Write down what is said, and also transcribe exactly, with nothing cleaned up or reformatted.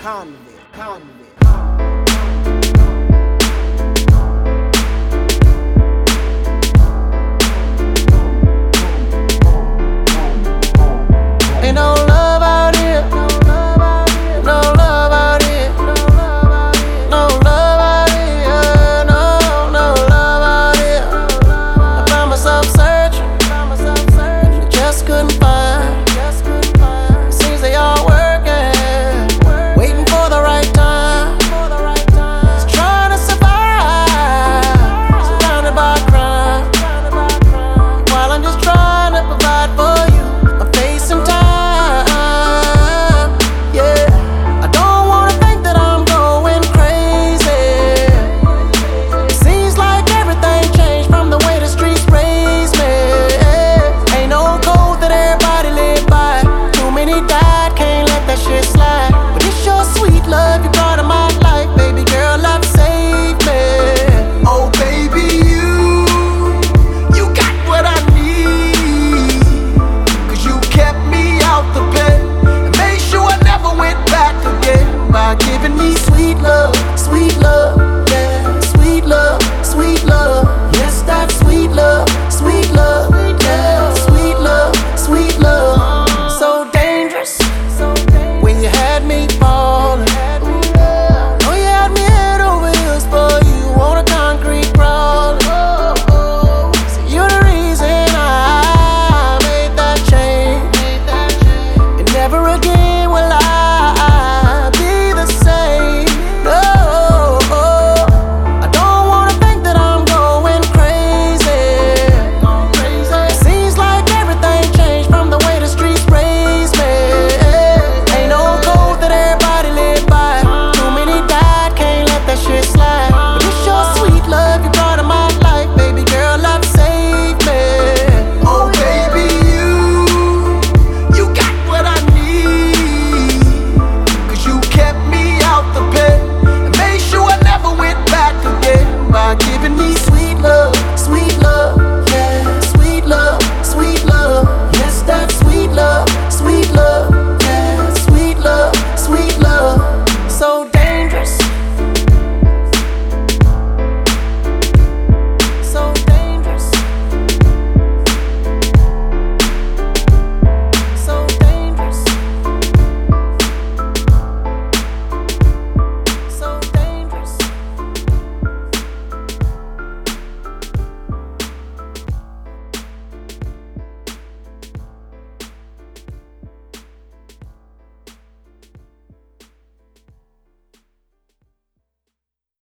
convict, convict. Ain't no love out here, no love out here, no love out here, no, no love out here. I found myself searching, and just couldn't find. Seems they all working, waiting for the right time. Just trying to survive, surrounded by crime, while I'm just trying to provide for you. I'm facing time. Giving me sweet love, sweet love, yeah, sweet love, sweet love, yes, that's sweet love, sweet love, yeah, sweet love, sweet love. So dangerous, when you had me falling. Oh, you had me head over heels for you on a concrete crawling. So you're the reason I made that change, and never again